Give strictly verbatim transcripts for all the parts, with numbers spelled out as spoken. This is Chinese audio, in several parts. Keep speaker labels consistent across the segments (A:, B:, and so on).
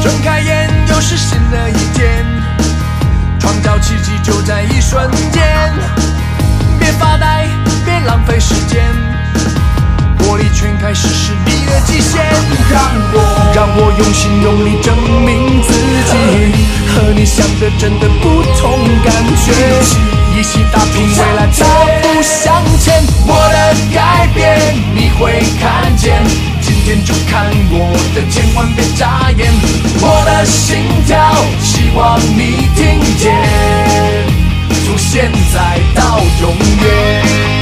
A: 睁开眼，又是新的一天，创造奇迹就在一瞬间。别发呆，别浪费时间，火力全开，试试你的极限。让我让我用心用力证明自己，和你想的真的不同感觉。一起打拼未来，大步向前。我的改变你会看见，今天就看我的，千万别眨眼。我的心跳，希望你听见，从现在到永远。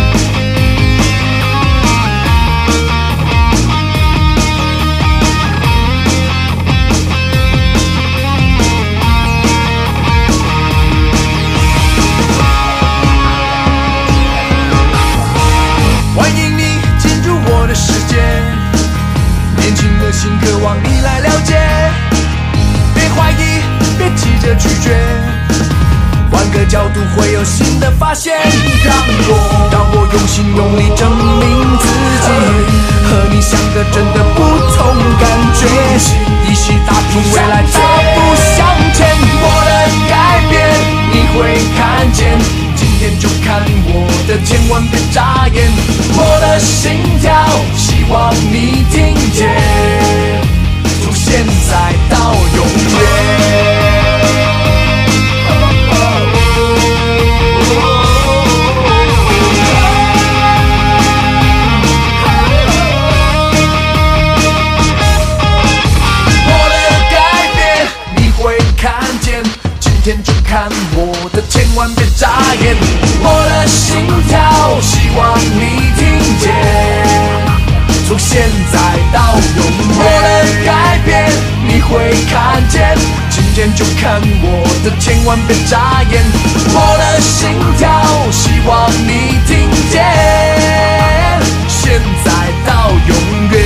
A: 欢迎你进入我的世界，年轻的心渴望你来了解。别怀疑，别急着拒绝，换个角度会有新的发现。让我让我用心用力证明自己，和你想的真的不同感觉。一起打拼未来，大步向前。我的改变你会看见，今天就看我的，千万别眨眼。我的心跳，希望你听见，从现在到永远。我的改变你会看见，今天就看我的，千万别眨眼。我的心跳，希望你听见，从现在到永远。我的改变你会看见，今天就看我的，千万别眨眼。我的心跳，希望你听见，现在到永远。